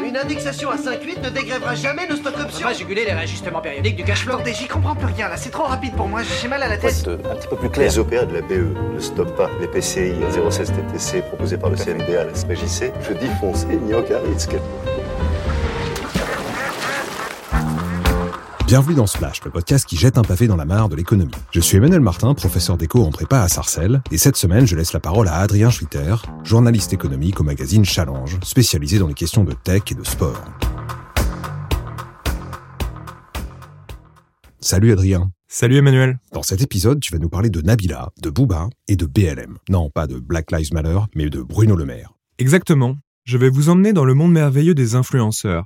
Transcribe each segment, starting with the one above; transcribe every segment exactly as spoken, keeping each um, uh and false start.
Une indexation à cinq virgule huit ne dégrèvera jamais nos stock options. On va juguler les réajustements périodiques du cash flow. Attendez, j'y comprends plus rien là, c'est trop rapide pour moi, j'ai mal à la tête. Faut être un petit peu plus clair. Les O P A de la B E ne stoppent pas les P C I zéro seize T T C proposés par le C N B A à la S P J C. Je dis foncez, il n'y a aucun risque. Bienvenue dans Splash, le podcast qui jette un pavé dans la mare de l'économie. Je suis Emmanuel Martin, professeur d'éco en prépa à Sarcelles, et cette semaine, je laisse la parole à Adrien Schwitter, journaliste économique au magazine Challenge, spécialisé dans les questions de tech et de sport. Salut Adrien. Salut Emmanuel. Dans cet épisode, tu vas nous parler de Nabila, de Booba et de B L M. Non, pas de Black Lives Matter, mais de Bruno Le Maire. Exactement. Je vais vous emmener dans le monde merveilleux des influenceurs.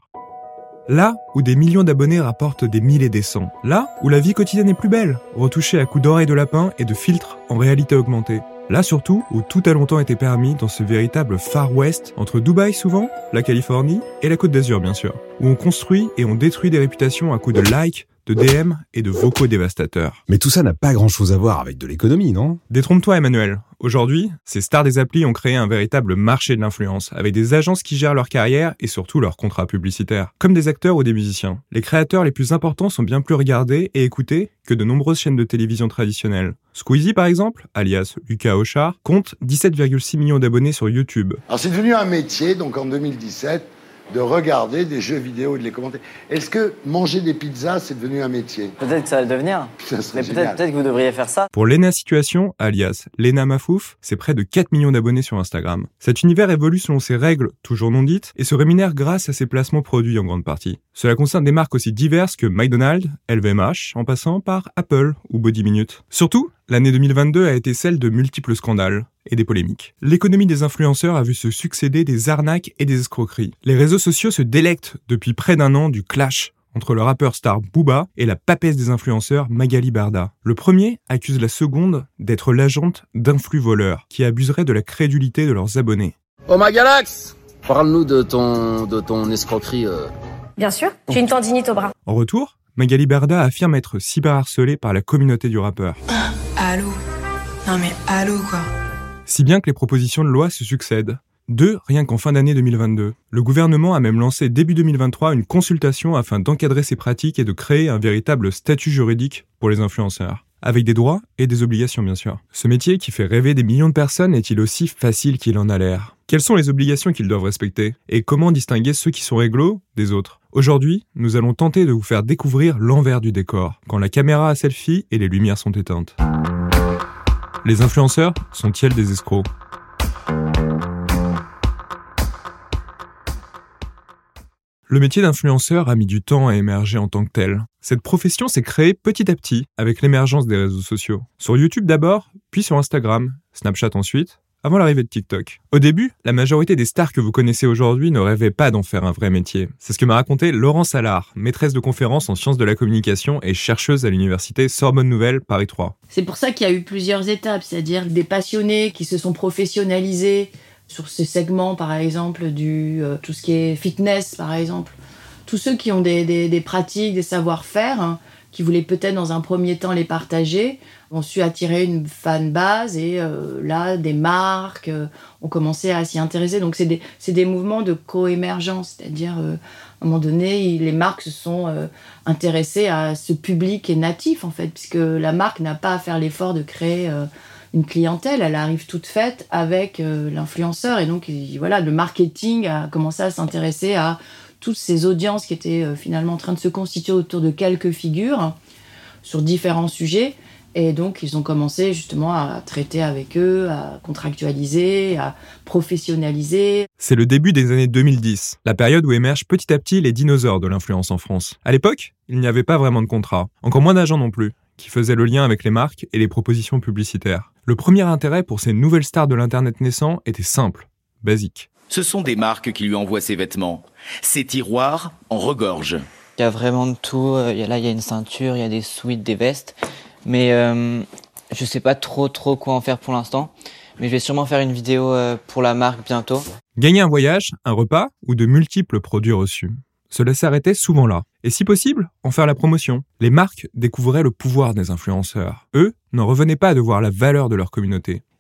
Là où des millions d'abonnés rapportent des mille et des cents. Là où la vie quotidienne est plus belle, retouchée à coups d'oreilles de lapin et de filtres en réalité augmentée. Là surtout où tout a longtemps été permis dans ce véritable Far West, entre Dubaï souvent, la Californie et la Côte d'Azur bien sûr. Où on construit et on détruit des réputations à coups de likes, de D M et de vocaux dévastateurs. Mais tout ça n'a pas grand-chose à voir avec de l'économie, non ? Détrompe-toi Emmanuel. Aujourd'hui, ces stars des applis ont créé un véritable marché de l'influence, avec des agences qui gèrent leur carrière et surtout leurs contrats publicitaires. Comme des acteurs ou des musiciens, les créateurs les plus importants sont bien plus regardés et écoutés que de nombreuses chaînes de télévision traditionnelles. Squeezie par exemple, alias Lucas Auchard, compte dix-sept virgule six millions d'abonnés sur YouTube. Alors c'est devenu un métier, donc en deux mille dix-sept, de regarder des jeux vidéo et de les commenter. Est-ce que manger des pizzas, c'est devenu un métier ? Peut-être que ça va le devenir. Ça serait Mais peut-être, génial. peut-être que vous devriez faire ça. Pour Lena Situation, alias Lena Mafouf, c'est près de quatre millions d'abonnés sur Instagram. Cet univers évolue selon ses règles, toujours non dites, et se rémunère grâce à ses placements produits en grande partie. Cela concerne des marques aussi diverses que McDonald's, L V M H, en passant par Apple ou Body Minute. Surtout, l'année deux mille vingt-deux a été celle de multiples scandales et des polémiques. L'économie des influenceurs a vu se succéder des arnaques et des escroqueries. Les réseaux sociaux se délectent depuis près d'un an du clash entre le rappeur star Booba et la papesse des influenceurs Magali Berda. Le premier accuse la seconde d'être l'agente d'influx voleurs qui abuserait de la crédulité de leurs abonnés. Oh Magalax, parle-nous de ton, de ton escroquerie. Euh... Bien sûr, j'ai une tendinite au bras. En retour, Magali Berda affirme être cyberharcelée par la communauté du rappeur. Ah, allô ? Non mais allô quoi ? Si bien que les propositions de loi se succèdent. Deux, rien qu'en fin d'année deux mille vingt-deux. Le gouvernement a même lancé début deux mille vingt-trois une consultation afin d'encadrer ces pratiques et de créer un véritable statut juridique pour les influenceurs. Avec des droits et des obligations bien sûr. Ce métier qui fait rêver des millions de personnes est-il aussi facile qu'il en a l'air ? Quelles sont les obligations qu'ils doivent respecter ? Et comment distinguer ceux qui sont réglo des autres ? Aujourd'hui, nous allons tenter de vous faire découvrir l'envers du décor, quand la caméra à selfie et les lumières sont éteintes. Les influenceurs sont-ils des escrocs ? Le métier d'influenceur a mis du temps à émerger en tant que tel. Cette profession s'est créée petit à petit avec l'émergence des réseaux sociaux. Sur YouTube d'abord, puis sur Instagram, Snapchat ensuite, avant l'arrivée de TikTok. Au début, la majorité des stars que vous connaissez aujourd'hui ne rêvaient pas d'en faire un vrai métier. C'est ce que m'a raconté Laurence Allard, maîtresse de conférences en sciences de la communication et chercheuse à l'université Sorbonne Nouvelle Paris trois. C'est pour ça qu'il y a eu plusieurs étapes, c'est-à-dire des passionnés qui se sont professionnalisés sur ce segment, par exemple, du euh, tout ce qui est fitness, par exemple. Tous ceux qui ont des, des, des pratiques, des savoir-faire, hein, qui voulaient peut-être dans un premier temps les partager, ont su attirer une fanbase et euh, là, des marques euh, ont commencé à s'y intéresser. Donc, c'est des, c'est des mouvements de co-émergence, c'est-à-dire, euh, à un moment donné, les marques se sont euh, intéressées à ce public qui est natif, en fait, puisque la marque n'a pas à faire l'effort de créer euh, une clientèle, elle arrive toute faite avec euh, l'influenceur. Et donc, il, voilà, le marketing a commencé à s'intéresser à toutes ces audiences qui étaient euh, finalement en train de se constituer autour de quelques figures hein, sur différents sujets. Et donc, ils ont commencé justement à traiter avec eux, à contractualiser, à professionnaliser. C'est le début des années deux mille dix, la période où émergent petit à petit les dinosaures de l'influence en France. À l'époque, il n'y avait pas vraiment de contrat, encore moins d'agents non plus, qui faisaient le lien avec les marques et les propositions publicitaires. Le premier intérêt pour ces nouvelles stars de l'Internet naissant était simple, basique. Ce sont des marques qui lui envoient ses vêtements. Ses tiroirs en regorgent. Il y a vraiment de tout. Là, il y a une ceinture, il y a des sweats, des vestes. Mais euh, je sais pas trop trop quoi en faire pour l'instant. Mais je vais sûrement faire une vidéo pour la marque bientôt. Gagner un voyage, un repas ou de multiples produits reçus. Cela s'arrêtait souvent là. Et si possible, en faire la promotion. Les marques découvraient le pouvoir des influenceurs. Eux n'en revenaient pas de voir la valeur de leur communauté.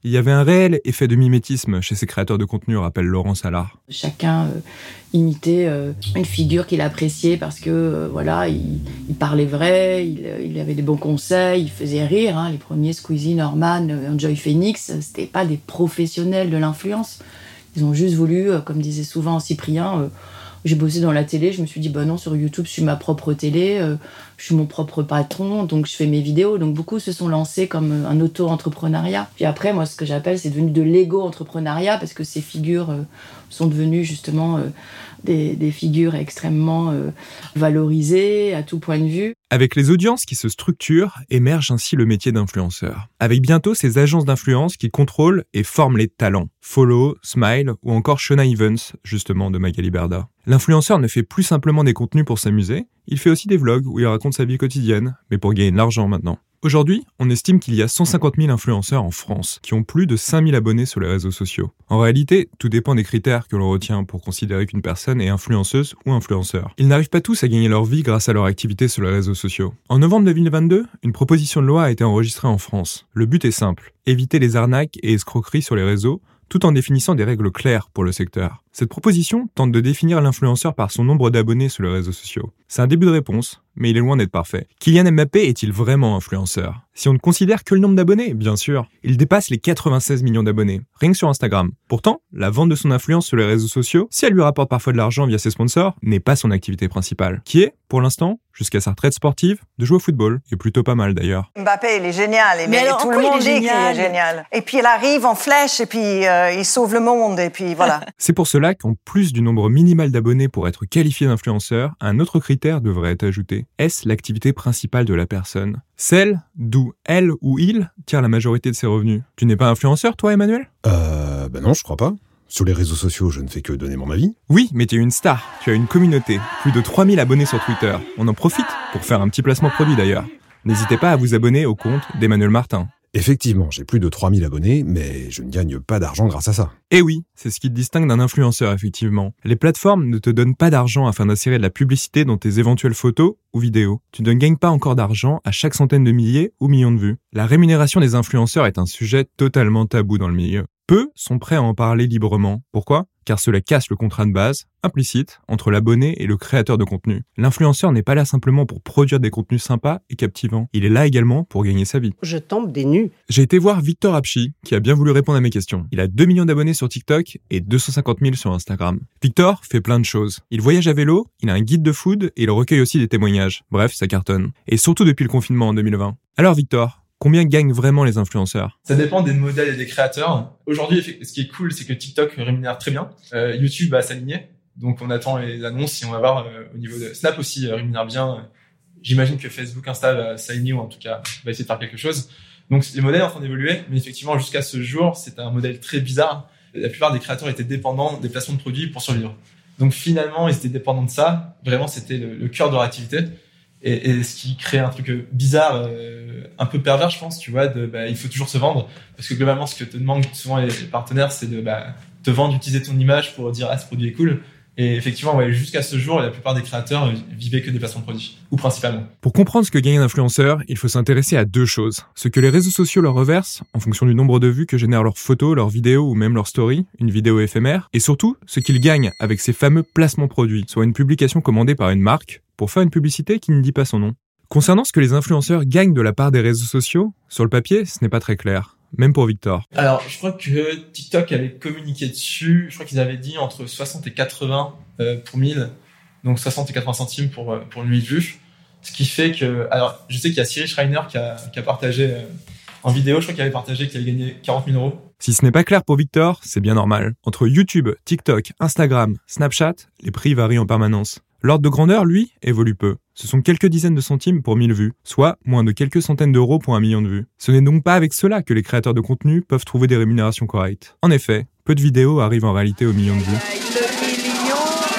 Il y avait un réel effet de mimétisme chez ces créateurs de contenu, rappelle Laurent Salard. Chacun euh, imitait euh, une figure qu'il appréciait parce que euh, voilà, il, il parlait vrai, il, il avait des bons conseils, il faisait rire. Hein. Les premiers, Squeezie, Norman, euh, Enjoy Phoenix, c'était pas des professionnels de l'influence. Ils ont juste voulu, euh, comme disait souvent Cyprien, euh, j'ai bossé dans la télé, je me suis dit, bah non, sur YouTube, je suis ma propre télé, euh, je suis mon propre patron, donc je fais mes vidéos. Donc beaucoup se sont lancés comme un auto-entrepreneuriat. Puis après, moi, ce que j'appelle, c'est devenu de l'ego-entrepreneuriat, parce que ces figures euh, sont devenues justement euh, des, des figures extrêmement euh, valorisées à tout point de vue. Avec les audiences qui se structurent, émerge ainsi le métier d'influenceur. Avec bientôt ces agences d'influence qui contrôlent et forment les talents. Follow, Smile ou encore Shona Evans, justement de Magali Berda. L'influenceur ne fait plus simplement des contenus pour s'amuser, il fait aussi des vlogs où il raconte sa vie quotidienne, mais pour gagner de l'argent maintenant. Aujourd'hui, on estime qu'il y a cent cinquante mille influenceurs en France, qui ont plus de cinq mille abonnés sur les réseaux sociaux. En réalité, tout dépend des critères que l'on retient pour considérer qu'une personne est influenceuse ou influenceur. Ils n'arrivent pas tous à gagner leur vie grâce à leur activité sur les réseaux sociaux. En novembre deux mille vingt-deux, une proposition de loi a été enregistrée en France. Le but est simple, éviter les arnaques et escroqueries sur les réseaux, tout en définissant des règles claires pour le secteur. Cette proposition tente de définir l'influenceur par son nombre d'abonnés sur les réseaux sociaux. C'est un début de réponse, mais il est loin d'être parfait. Kylian Mbappé est-il vraiment influenceur ? Si on ne considère que le nombre d'abonnés, bien sûr, il dépasse les quatre-vingt-seize millions d'abonnés, rien que sur Instagram. Pourtant, la vente de son influence sur les réseaux sociaux, si elle lui rapporte parfois de l'argent via ses sponsors, n'est pas son activité principale, qui est, pour l'instant, jusqu'à sa retraite sportive, de jouer au football, et plutôt pas mal d'ailleurs. Mbappé, il est génial, et Mais alors, tout en le quoi il monde est dit qu'il génial est génial. Et puis il arrive en flèche, et puis euh, il sauve le monde, et puis voilà. C'est pour cela qu'en plus du nombre minimal d'abonnés pour être qualifié d'influenceur, un autre critère devrait être ajouté. Est-ce l'activité principale de la personne ? Celle d'où elle ou il tire la majorité de ses revenus. Tu n'es pas influenceur, toi, Emmanuel ? Euh, bah non, je crois pas. Sur les réseaux sociaux, je ne fais que donner mon avis. Oui, mais tu es une star. Tu as une communauté. Plus de trois mille abonnés sur Twitter. On en profite pour faire un petit placement produit d'ailleurs. N'hésitez pas à vous abonner au compte d'Emmanuel Martin. Effectivement, j'ai plus de trois mille abonnés, mais je ne gagne pas d'argent grâce à ça. Eh oui, c'est ce qui te distingue d'un influenceur, effectivement. Les plateformes ne te donnent pas d'argent afin d'insérer de la publicité dans tes éventuelles photos ou vidéos. Tu ne gagnes pas encore d'argent à chaque centaine de milliers ou millions de vues. La rémunération des influenceurs est un sujet totalement tabou dans le milieu. Peu sont prêts à en parler librement. Pourquoi ? Car cela casse le contrat de base, implicite, entre l'abonné et le créateur de contenu. L'influenceur n'est pas là simplement pour produire des contenus sympas et captivants. Il est là également pour gagner sa vie. Je tombe des nues. J'ai été voir Victor Apchi, qui a bien voulu répondre à mes questions. Il a deux millions d'abonnés sur TikTok et deux cent cinquante mille sur Instagram. Victor fait plein de choses. Il voyage à vélo, il a un guide de food et il recueille aussi des témoignages. Bref, ça cartonne. Et surtout depuis le confinement en deux mille vingt. Alors Victor, combien gagnent vraiment les influenceurs ? Ça dépend des modèles et des créateurs. Aujourd'hui, ce qui est cool, c'est que TikTok rémunère très bien. Euh, YouTube va s'aligner. Donc, on attend les annonces si on va voir euh, au niveau de Snap aussi euh, rémunère bien. J'imagine que Facebook, Insta va s'aligner ou en tout cas va essayer de faire quelque chose. Donc, les modèles sont en train d'évoluer. Mais effectivement, jusqu'à ce jour, c'est un modèle très bizarre. La plupart des créateurs étaient dépendants des placements de produits pour survivre. Donc, finalement, ils étaient dépendants de ça. Vraiment, c'était le, le cœur de leur activité. Et, et ce qui crée un truc bizarre, euh, un peu pervers, je pense, tu vois, de, bah, il faut toujours se vendre. Parce que globalement, ce que te demandent souvent les partenaires, c'est de bah, te vendre, d'utiliser ton image pour dire « Ah, ce produit est cool ». Et effectivement, ouais, jusqu'à ce jour, la plupart des créateurs euh, vivaient que des placements de produits, ou principalement. Pour comprendre ce que gagne un influenceur, il faut s'intéresser à deux choses. Ce que les réseaux sociaux leur reversent, en fonction du nombre de vues que génèrent leurs photos, leurs vidéos ou même leurs stories, une vidéo éphémère, et surtout, ce qu'ils gagnent avec ces fameux placements produits, soit une publication commandée par une marque, pour faire une publicité qui ne dit pas son nom. Concernant ce que les influenceurs gagnent de la part des réseaux sociaux, sur le papier, ce n'est pas très clair. Même pour Victor. Alors, je crois que TikTok avait communiqué dessus. Je crois qu'ils avaient dit entre soixante et quatre-vingts euh, pour mille. Donc, soixante et quatre-vingts centimes pour, pour une mille vues. Ce qui fait que... Alors, je sais qu'il y a Cyril Schreiner qui a, qui a partagé euh, en vidéo. Je crois qu'il avait partagé qu'il avait gagné quarante mille euros. Si ce n'est pas clair pour Victor, c'est bien normal. Entre YouTube, TikTok, Instagram, Snapchat, les prix varient en permanence. L'ordre de grandeur, lui, évolue peu. Ce sont quelques dizaines de centimes pour mille vues, soit moins de quelques centaines d'euros pour un million de vues. Ce n'est donc pas avec cela que les créateurs de contenu peuvent trouver des rémunérations correctes. En effet, peu de vidéos arrivent en réalité aux millions de vues. Le million,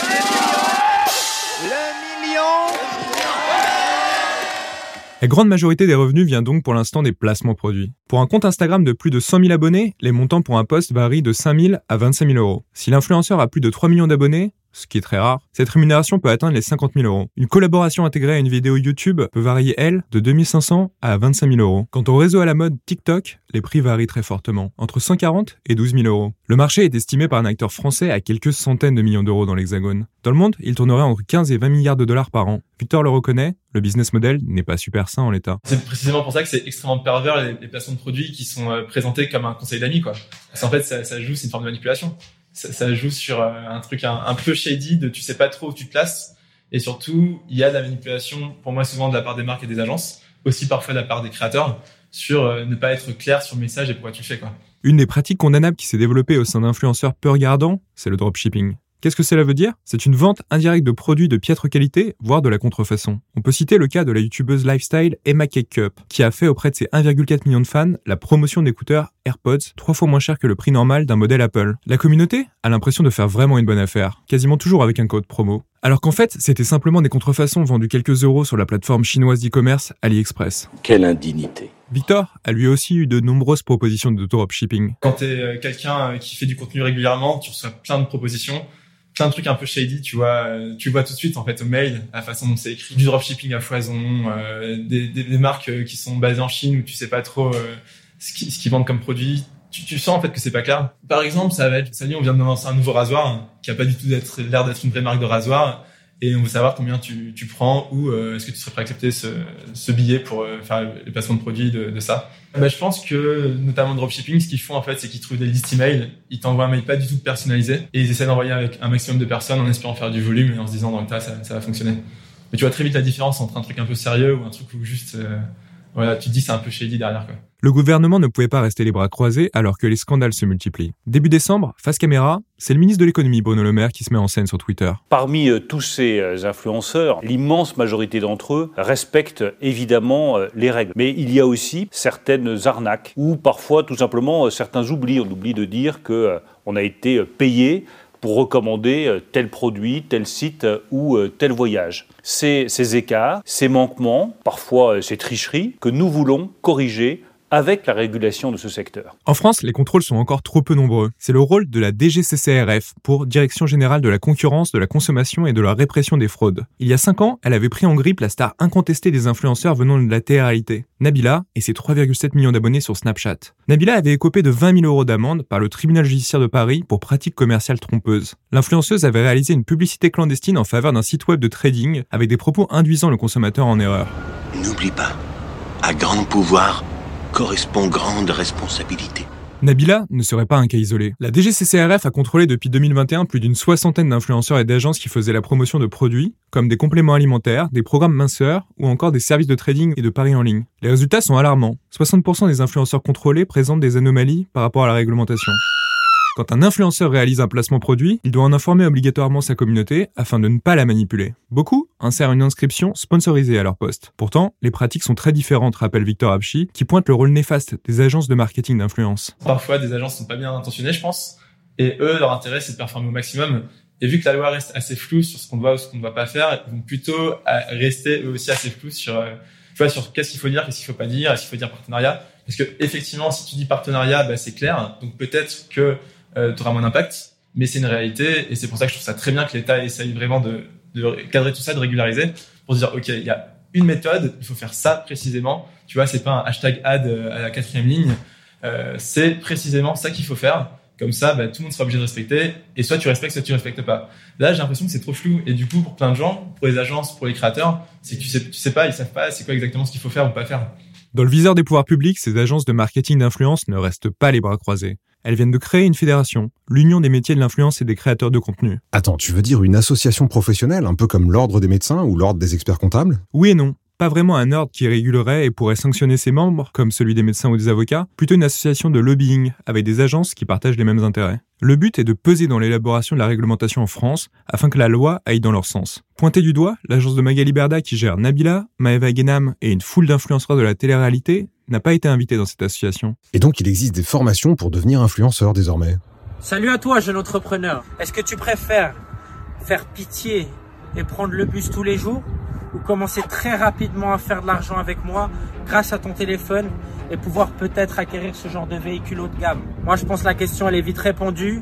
le million, le million. La grande majorité des revenus vient donc pour l'instant des placements produits. Pour un compte Instagram de plus de cent mille abonnés, les montants pour un post varient de cinq mille à vingt-cinq mille euros. Si l'influenceur a plus de trois millions d'abonnés, ce qui est très rare, cette rémunération peut atteindre les cinquante mille euros. Une collaboration intégrée à une vidéo YouTube peut varier, elle, de deux mille cinq cents à vingt-cinq mille euros. Quant au réseau à la mode TikTok, les prix varient très fortement, entre cent quarante et douze mille euros. Le marché est estimé par un acteur français à quelques centaines de millions d'euros dans l'Hexagone. Dans le monde, il tournerait entre quinze et vingt milliards de dollars par an. Victor le reconnaît, le business model n'est pas super sain en l'état. C'est précisément pour ça que c'est extrêmement pervers les, les placements de produits qui sont euh, présentés comme un conseil d'amis, quoi. Parce qu'en fait, ça, ça joue, c'est une forme de manipulation. Ça, ça joue sur euh, un truc un, un peu shady de tu sais pas trop où tu te places. Et surtout, il y a de la manipulation, pour moi, souvent de la part des marques et des agences, aussi parfois de la part des créateurs, sur euh, ne pas être clair sur le message et pourquoi tu le fais, quoi. Une des pratiques condamnables qui s'est développée au sein d'influenceurs peu regardants, c'est le dropshipping. Qu'est-ce que cela veut dire ? C'est une vente indirecte de produits de piètre qualité, voire de la contrefaçon. On peut citer le cas de la youtubeuse lifestyle Emma Cake Cup, qui a fait auprès de ses un virgule quatre million de fans la promotion d'écouteurs AirPods, trois fois moins cher que le prix normal d'un modèle Apple. La communauté a l'impression de faire vraiment une bonne affaire, quasiment toujours avec un code promo. Alors qu'en fait, c'était simplement des contrefaçons vendues quelques euros sur la plateforme chinoise d'e-commerce AliExpress. Quelle indignité. Victor a lui aussi eu de nombreuses propositions de dropshipping. Quand t'es quelqu'un qui fait du contenu régulièrement, tu reçois plein de propositions, plein de trucs un peu shady, tu vois, tu vois tout de suite en fait au mail la façon dont c'est écrit, du dropshipping à foison, euh, des, des, des marques qui sont basées en Chine où tu sais pas trop euh, ce qu'ils ce qu'ils vendent comme produit. Tu, tu sens en fait que c'est pas clair. Par exemple, ça va être, ça dit, on vient de lancer un nouveau rasoir hein, qui a pas du tout d'être l'air d'être une vraie marque de rasoir. Et on veut savoir combien tu, tu prends ou euh, est-ce que tu serais prêt à accepter ce, ce billet pour euh, faire les placements de produits de, de ça. Bah, je pense que, notamment le dropshipping, ce qu'ils font, en fait, c'est qu'ils trouvent des listes email. Ils t'envoient un mail pas du tout personnalisé et ils essaient d'envoyer avec un maximum de personnes en espérant faire du volume et en se disant dans le tas, ça, ça va fonctionner. Mais tu vois très vite la différence entre un truc un peu sérieux ou un truc où juste, euh, voilà, tu te dis c'est un peu shady derrière, quoi. Le gouvernement ne pouvait pas rester les bras croisés alors que les scandales se multiplient. Début décembre, face caméra, c'est le ministre de l'économie Bruno Le Maire qui se met en scène sur Twitter. Parmi euh, tous ces euh, influenceurs, l'immense majorité d'entre eux respectent évidemment euh, les règles. Mais il y a aussi certaines arnaques ou parfois tout simplement euh, certains oublis. On oublie de dire que euh, on a été euh, payé pour recommander euh, tel produit, tel site euh, ou euh, tel voyage. C'est ces écarts, ces manquements, parfois euh, ces tricheries que nous voulons corriger avec la régulation de ce secteur. En France, les contrôles sont encore trop peu nombreux. C'est le rôle de la D G C C R F, pour Direction Générale de la Concurrence, de la Consommation et de la Répression des Fraudes. Il y a cinq ans, elle avait pris en grippe la star incontestée des influenceurs venant de la télé-réalité, Nabila et ses trois virgule sept millions d'abonnés sur Snapchat. Nabila avait écopé de vingt mille euros d'amende par le tribunal judiciaire de Paris pour pratiques commerciales trompeuses. L'influenceuse avait réalisé une publicité clandestine en faveur d'un site web de trading avec des propos induisant le consommateur en erreur. N'oublie pas, à grand pouvoir correspond grande responsabilité. Nabila ne serait pas un cas isolé. La D G C C R F a contrôlé depuis deux mille vingt et un plus d'une soixantaine d'influenceurs et d'agences qui faisaient la promotion de produits, comme des compléments alimentaires, des programmes minceurs ou encore des services de trading et de paris en ligne. Les résultats sont alarmants. soixante pour cent des influenceurs contrôlés présentent des anomalies par rapport à la réglementation. Quand un influenceur réalise un placement produit, il doit en informer obligatoirement sa communauté afin de ne pas la manipuler. Beaucoup insèrent une inscription sponsorisée à leur poste. Pourtant, les pratiques sont très différentes, rappelle Victor Abchi, qui pointe le rôle néfaste des agences de marketing d'influence. Parfois, des agences sont pas bien intentionnées, je pense, et eux, leur intérêt, c'est de performer au maximum. Et vu que la loi reste assez floue sur ce qu'on doit ou ce qu'on ne doit pas faire, ils vont plutôt rester eux aussi assez flous sur, euh, tu vois, sur qu'est-ce qu'il faut dire, qu'est-ce qu'il faut pas dire, est-ce qu'il faut dire partenariat. Parce que effectivement, si tu dis partenariat, bah, c'est clair. Donc peut-être que Euh, tu auras moins d'impact, mais c'est une réalité et c'est pour ça que je trouve ça très bien que l'État essaye vraiment de, de cadrer tout ça, de régulariser pour se dire ok, il y a une méthode, il faut faire ça précisément. Tu vois, c'est pas un hashtag ad à la quatrième ligne, euh, c'est précisément ça qu'il faut faire. Comme ça, bah, tout le monde sera obligé de respecter et soit tu respectes, soit tu respectes pas. Là, j'ai l'impression que c'est trop flou et du coup, pour plein de gens, pour les agences, pour les créateurs, c'est que tu sais, tu sais pas, ils savent pas c'est quoi exactement ce qu'il faut faire ou pas faire. Dans le viseur des pouvoirs publics, ces agences de marketing d'influence ne restent pas les bras croisés. Elles viennent de créer une fédération, l'Union des métiers de l'influence et des créateurs de contenu. Attends, tu veux dire une association professionnelle, un peu comme l'ordre des médecins ou l'ordre des experts comptables ? Oui et non. Pas vraiment un ordre qui régulerait et pourrait sanctionner ses membres, comme celui des médecins ou des avocats, plutôt une association de lobbying, avec des agences qui partagent les mêmes intérêts. Le but est de peser dans l'élaboration de la réglementation en France, afin que la loi aille dans leur sens. Pointé du doigt, l'agence de Magali Berda qui gère Nabila, Maeva Genam et une foule d'influenceurs de la télé-réalité n'a pas été invitée dans cette association. Et donc il existe des formations pour devenir influenceur désormais. Salut à toi, jeune entrepreneur. Est-ce que tu préfères faire pitié et prendre le bus tous les jours ou commencer très rapidement à faire de l'argent avec moi grâce à ton téléphone et pouvoir peut-être acquérir ce genre de véhicule haut de gamme? Moi, je pense que la question, elle est vite répondue.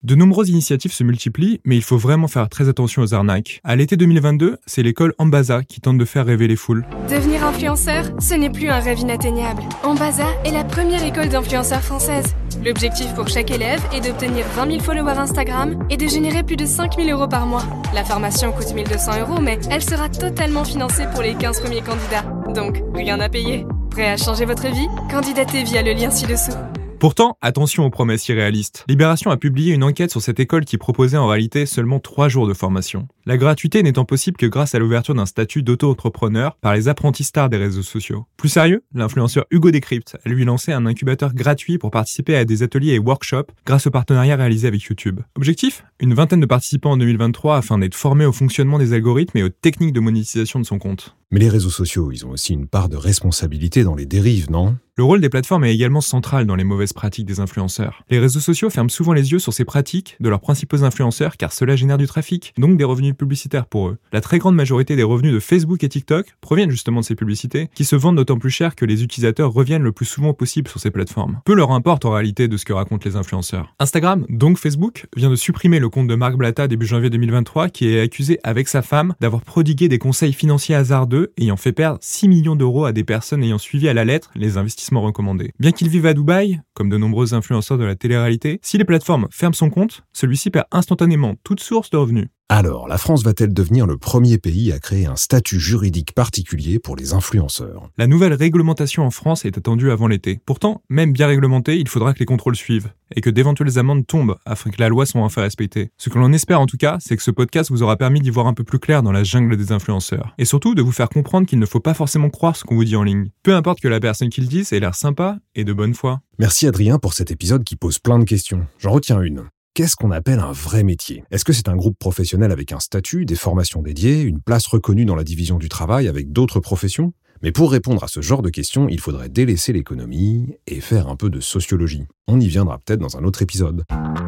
De nombreuses initiatives se multiplient, mais il faut vraiment faire très attention aux arnaques. À l'été deux mille vingt-deux, c'est l'école Ambaza qui tente de faire rêver les foules. Devenir influenceur, ce n'est plus un rêve inatteignable. Ambaza est la première école d'influenceurs française. L'objectif pour chaque élève est d'obtenir vingt mille followers Instagram et de générer plus de cinq mille euros par mois. La formation coûte mille deux cents euros, mais elle sera totalement financée pour les quinze premiers candidats. Donc, rien à payer. Prêt à changer votre vie? Candidatez via le lien ci-dessous. Pourtant, attention aux promesses irréalistes. Libération a publié une enquête sur cette école qui proposait en réalité seulement trois jours de formation. La gratuité n'étant possible que grâce à l'ouverture d'un statut d'auto-entrepreneur par les apprentis stars des réseaux sociaux. Plus sérieux, l'influenceur Hugo Décrypte a lui lancé un incubateur gratuit pour participer à des ateliers et workshops grâce au partenariat réalisé avec YouTube. Objectif ? Une vingtaine de participants en deux mille vingt-trois afin d'être formés au fonctionnement des algorithmes et aux techniques de monétisation de son compte. Mais les réseaux sociaux, ils ont aussi une part de responsabilité dans les dérives, non ? Le rôle des plateformes est également central dans les mauvaises pratiques des influenceurs. Les réseaux sociaux ferment souvent les yeux sur ces pratiques de leurs principaux influenceurs car cela génère du trafic, donc des revenus publicitaires pour eux. La très grande majorité des revenus de Facebook et TikTok proviennent justement de ces publicités, qui se vendent d'autant plus cher que les utilisateurs reviennent le plus souvent possible sur ces plateformes. Peu leur importe en réalité de ce que racontent les influenceurs. Instagram, donc Facebook, vient de supprimer le compte de Marc Blatta début janvier deux mille vingt-trois qui est accusé avec sa femme d'avoir prodigué des conseils financiers hasardeux ayant fait perdre six millions d'euros à des personnes ayant suivi à la lettre les investissements recommandés. Bien qu'il vive à Dubaï, comme de nombreux influenceurs de la télé-réalité, si les plateformes ferment son compte, celui-ci perd instantanément toute source de revenus. Alors, la France va-t-elle devenir le premier pays à créer un statut juridique particulier pour les influenceurs ? La nouvelle réglementation en France est attendue avant l'été. Pourtant, même bien réglementée, il faudra que les contrôles suivent et que d'éventuelles amendes tombent afin que la loi soit enfin respectée. Ce que l'on espère en tout cas, c'est que ce podcast vous aura permis d'y voir un peu plus clair dans la jungle des influenceurs. Et surtout, de vous faire comprendre qu'il ne faut pas forcément croire ce qu'on vous dit en ligne. Peu importe que la personne qui le dise ait l'air sympa et de bonne foi. Merci Adrien pour cet épisode qui pose plein de questions. J'en retiens une. Qu'est-ce qu'on appelle un vrai métier ? Est-ce que c'est un groupe professionnel avec un statut, des formations dédiées, une place reconnue dans la division du travail avec d'autres professions ? Mais pour répondre à ce genre de questions, il faudrait délaisser l'économie et faire un peu de sociologie. On y viendra peut-être dans un autre épisode.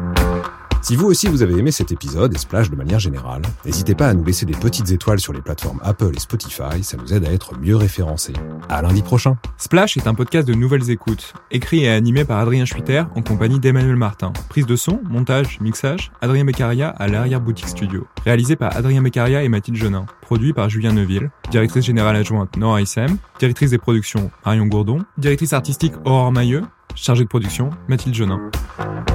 Si vous aussi vous avez aimé cet épisode et Splash de manière générale, n'hésitez pas à nous laisser des petites étoiles sur les plateformes Apple et Spotify, ça nous aide à être mieux référencés. À lundi prochain. Splash est un podcast de nouvelles écoutes, écrit et animé par Adrien Schwitter en compagnie d'Emmanuel Martin. Prise de son, montage, mixage, Adrien Beccaria à l'arrière-boutique studio. Réalisé par Adrien Beccaria et Mathilde Genin. Produit par Julien Neuville. Directrice générale adjointe Nora Issem. Directrice des productions Marion Gourdon. Directrice artistique Aurore Mailleux. Chargée de production Mathilde Genin.